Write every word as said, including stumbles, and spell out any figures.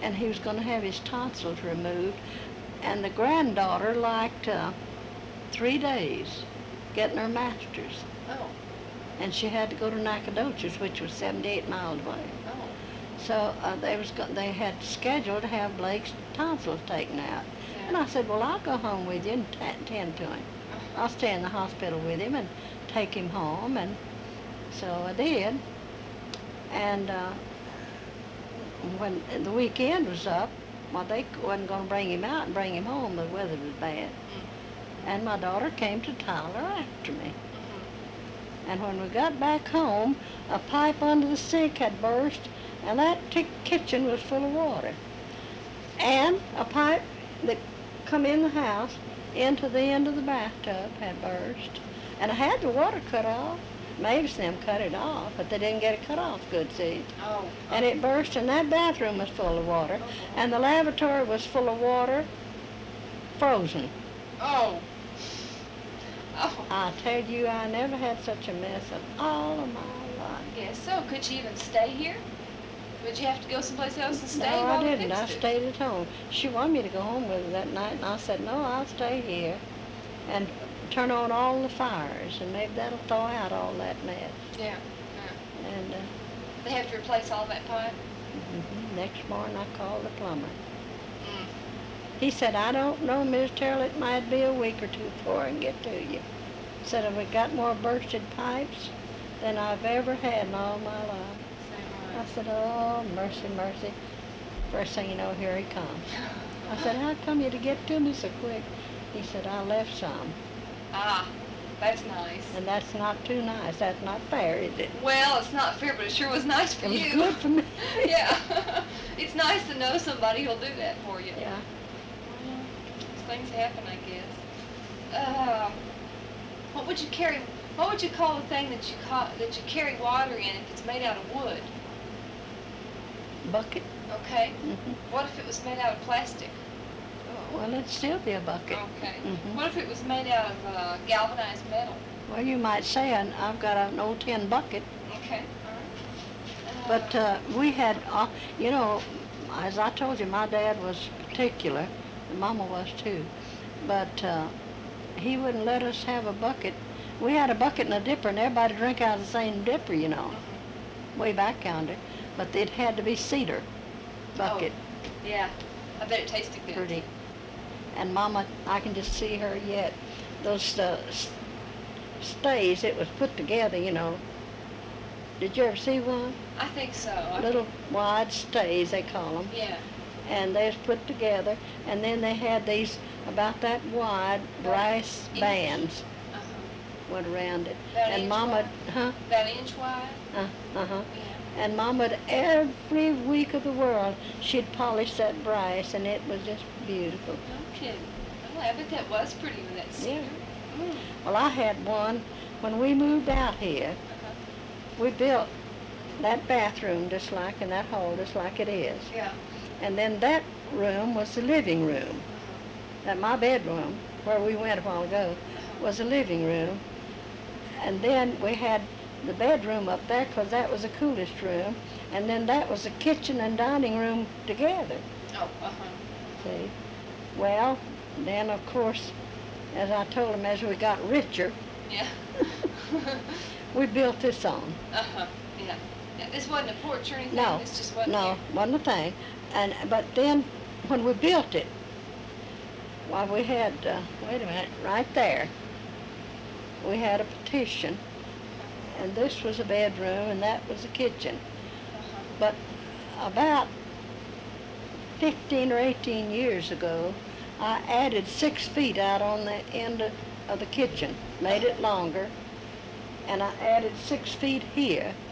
and he was going to have his tonsils removed. And the granddaughter liked uh, three days getting her master's. Oh. And she had to go to Nacogdoches, which was seventy-eight miles away. Oh. So uh, they was go- they had scheduled to have Blake's tonsils taken out. Yeah. And I said, well, I'll go home with you and t- tend to him. Uh-huh. I'll stay in the hospital with him and take him home. And so I did. And uh, when the weekend was up, well, they wasn't going to bring him out and bring him home. The weather was bad. Mm-hmm. And my daughter came to Tyler after me. Mm-hmm. And when we got back home, a pipe under the sink had burst, and that t- kitchen was full of water. And a pipe that come in the house into the end of the bathtub had burst. And I had the water cut off. Mavis and them cut it off, but they didn't get it cut off good, see? Oh. And it burst, and that bathroom was full of water. Oh. And the lavatory was full of water, frozen. Oh. Oh. I tell you, I never had such a mess in all of my life. Yes, so could you even stay here? Would you have to go someplace else and stay No, while I we didn't. I fixed it? stayed at home. She wanted me to go home with her that night, and I said, no, I'll stay here and turn on all the fires, and maybe that'll thaw out all that mess. Yeah. yeah. And uh, They have to replace all that pipe? mhm, next morning, I called the plumber. Mm. He said, I don't know, Miss Terrell, it might be a week or two before I can get to you. Said, have we got more bursted pipes than I've ever had in all my life? I said, oh, mercy, mercy. First thing you know, here he comes. I said, how come you to get to me so quick? He said, I left some. Ah, that's nice. And that's not too nice. That's not fair, is it? Well, it's not fair, but it sure was nice for It was you. good for me. Yeah. It's nice to know somebody who'll do that for you. Yeah. Well, things happen, I guess. Um, what would you carry? What would you call the thing that you ca- that you carry water in if it's made out of wood? Bucket. Okay. Mm-hmm. What if it was made out of plastic? Well, it'd still be a bucket. Okay. Mhm. What if it was made out of uh, galvanized metal? Well, you might say an, I've got an old tin bucket, Okay. All right. but uh, we had, uh, you know, as I told you, my dad was particular, and Mama was too, but uh, he wouldn't let us have a bucket. We had a bucket and a dipper, and everybody drank out of the same dipper, you know, Mhm. way back yonder, but it had to be cedar bucket. Oh, yeah. I bet it tasted good. Pretty. And Mama, I can just see her yet. Those uh, s- stays, it was put together, you know. Did you ever see one? I think so. I- Little wide stays, they call them. Yeah. And they was put together, and then they had these about that wide brass Inch. bands Uh-huh. went around it. About and inch Mama, wide? huh? About an inch wide? Uh, uh-huh. Yeah. And Mama, every week of the world, she'd polish that brass, and it was just beautiful. No kidding. Oh, I bet that was pretty with that cedar. Mm. Well, I had one when we moved out here. Uh-huh. We built that bathroom just like, and that hall just like it is. Yeah. And then that room was the living room. Uh-huh. That my bedroom, where we went a while ago, Uh-huh. was the living room. And then we had the bedroom up there because that was the coolest room. And then that was the kitchen and dining room together, Oh, uh-huh. see? Well, then of course, as I told him, as we got richer, Yeah. we built this on. Uh-huh. Yeah. Yeah. This wasn't a porch or anything? No, This just wasn't no, here? wasn't a thing. And, but then, when we built it, why, we had, uh, wait a minute, right there, we had a petition, and this was a bedroom, and that was the kitchen. Uh-huh. But about fifteen or eighteen years ago, I added six feet out on the end of, of the kitchen, made it longer, and I added six feet here,